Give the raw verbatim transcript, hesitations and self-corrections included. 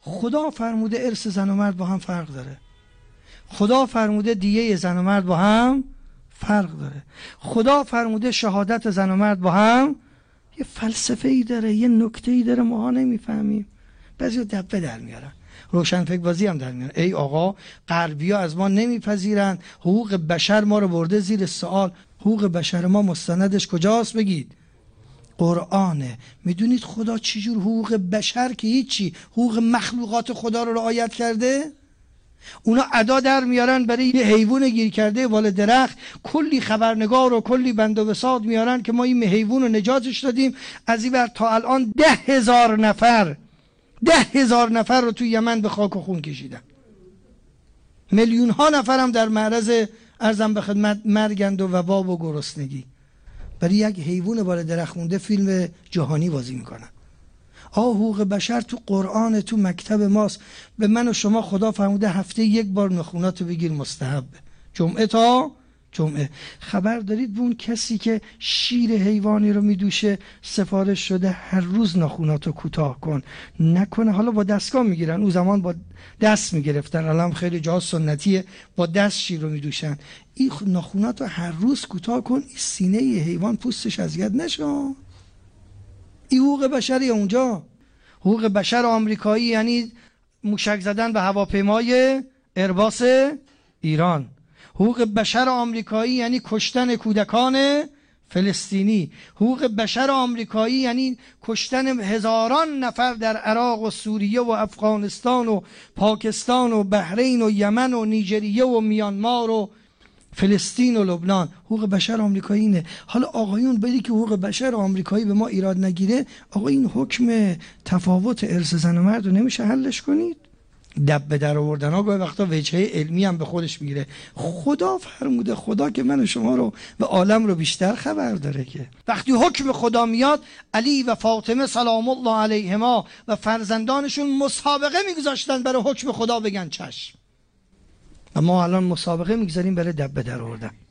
خدا فرموده ارث زن و مرد با هم فرق داره. خدا فرموده دیه زن و مرد با هم فرق داره. خدا فرموده شهادت زن و مرد با هم یه فلسفه ای داره، یه نکته ای داره، ما ها نمیفهمیم. بعضی دبه در میارن، روشن فکر بازی هم در میارن. ای آقا غربیا از ما نمیپذیرن، حقوق بشر ما رو برده زیر سوال. حقوق بشر ما مستندش کجاست بگید؟ قرآنه. میدونید خدا چجور حقوق بشر که هیچی، حقوق مخلوقات خدا رو رعایت کرده؟ اونا ادا در میارن برای یه حیوان گیر کرده وال درخت، کلی خبرنگار و کلی بند و بساط میارن که ما این حیوان رو نجاتش دادیم. از این ور تا الان ده هزار نفر ده هزار نفر رو توی یمن به خاک و خون کشیدن. میلیون ها نفر هم در معرض ارزم به خدمت مرگند و وبا و گرسنگی. برای یک حیوان بالا درخت مونده فیلم جهانی بازی میکنن. آه حقوق بشر تو قرآن، تو مکتب ماست. به من و شما خدا فرموده هفته یک بار نخوناتو بگیر، مستحب، جمعه تا جمعه. خبر دارید به اون کسی که شیر حیوانی رو میدوشه سفارش شده هر روز ناخوناتو کوتاه کن نکنه. حالا با دستگاه میگیرن، اون زمان با دست میگرفتن، الان خیلی جا سنتیه با دست شیر رو میدوشن. این ناخوناتو هر روز کوتاه کن، این سینه حیوان پوستش اذیت نشه. این حقوق بشری اونجا. حقوق بشر آمریکایی یعنی موشک زدن به هواپیمای ایرباس ایران. حقوق بشر آمریکایی یعنی کشتن کودکان فلسطینی. حقوق بشر آمریکایی یعنی کشتن هزاران نفر در عراق و سوریه و افغانستان و پاکستان و بحرین و یمن و نیجریه و میانمار و فلسطین و لبنان. حقوق بشر آمریکایی اینه. حالا آقایون بدی که حقوق بشر آمریکایی به ما ایراد نگیره، آقا این حکم تفاوت ارث زن و مرد رو نمیشه حلش کنید؟ دب به در آوردن ها گاهی وقتا وجهه علمی هم به خودش میگیره. خدا فرموده، خدا که من و شما رو و عالم رو بیشتر خبر داره که وقتی حکم خدا میاد علی و فاطمه سلام الله علیهما و فرزندانشون مسابقه میگذاشتن برای حکم خدا بگن چشم. و ما الان مسابقه میگذاریم برای دب به در آوردن.